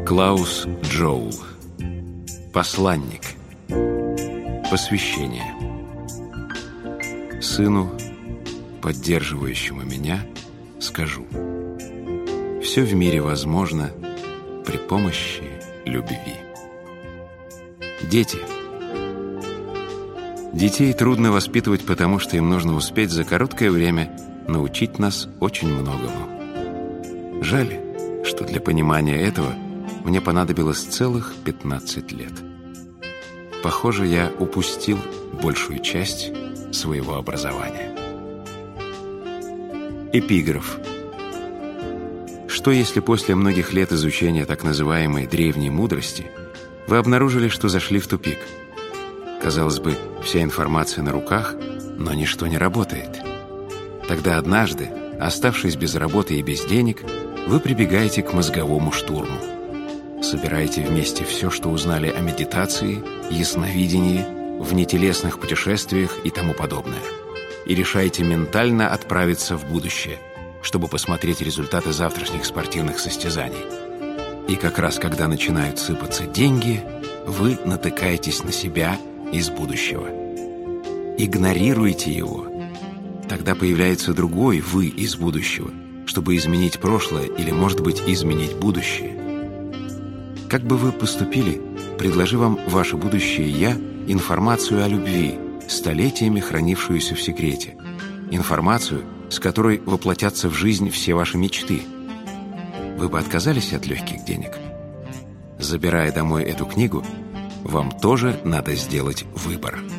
Клаус Джоул. Посланник. Посвящение. Сыну, поддерживающему меня, скажу: все в мире возможно при помощи любви. Дети. Детей трудно воспитывать, потому что им нужно успеть за короткое время научить нас очень многому. Жаль, что для понимания этого мне понадобилось целых 15 лет. Похоже, я упустил большую часть своего образования. Эпиграф. Что если после многих лет изучения так называемой древней мудрости вы обнаружили, что зашли в тупик? Казалось бы, вся информация на руках, но ничто не работает. Тогда однажды, оставшись без работы и без денег, вы прибегаете к мозговому штурму. Собираете вместе все, что узнали о медитации, ясновидении, внетелесных путешествиях и тому подобное, и решаете ментально отправиться в будущее, чтобы посмотреть результаты завтрашних спортивных состязаний. И как раз когда начинают сыпаться деньги, вы натыкаетесь на себя из будущего. Игнорируйте его. Тогда появляется другой «вы» из будущего, чтобы изменить прошлое или, может быть, изменить будущее. Как бы вы поступили, предложи вам ваше будущее «я» информацию о любви, столетиями хранившуюся в секрете, информацию, с которой воплотятся в жизнь все ваши мечты. Вы бы отказались от легких денег? Забирая домой эту книгу, вам тоже надо сделать выбор.